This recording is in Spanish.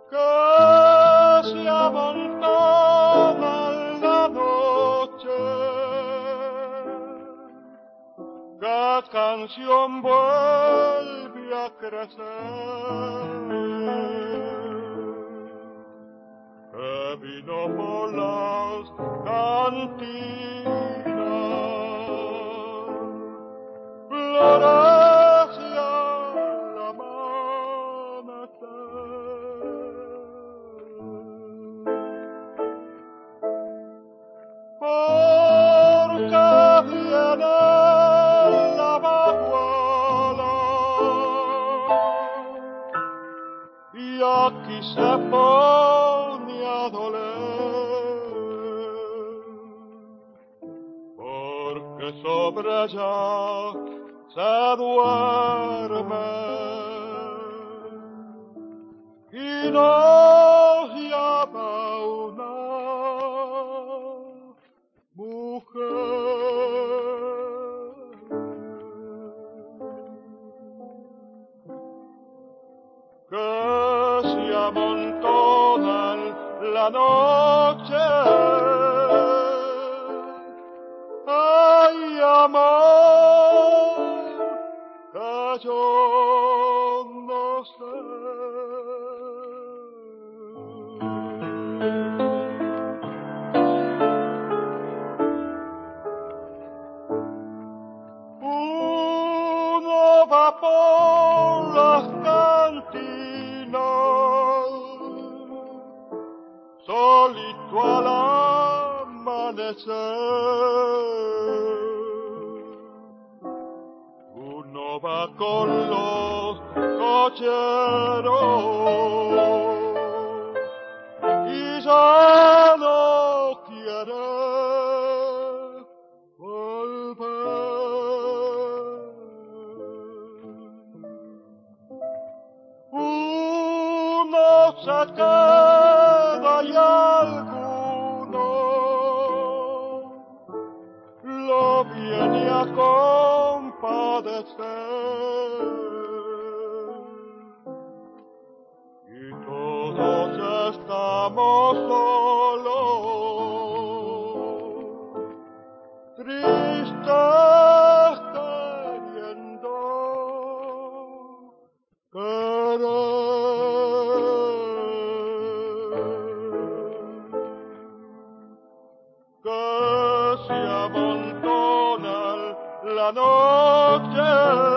que se amontona en la noche, que canción vuelve a crecer, que vino por las cantinas, florece al amanecer. Porque viene la vaguada y aquí se pone a doler, porque sobre ella se duerme y nos llama una mujer. Que se amontona en la noche. Ay, amor, que yo no sé. Uno va por las cantinas, solito al amanecer. Uno va con los cocheros y ya no quiere volver. Uno se queda y alguno lo viene a compadecer, y todos estamos solos, tristes queriendo que se amontona la noche.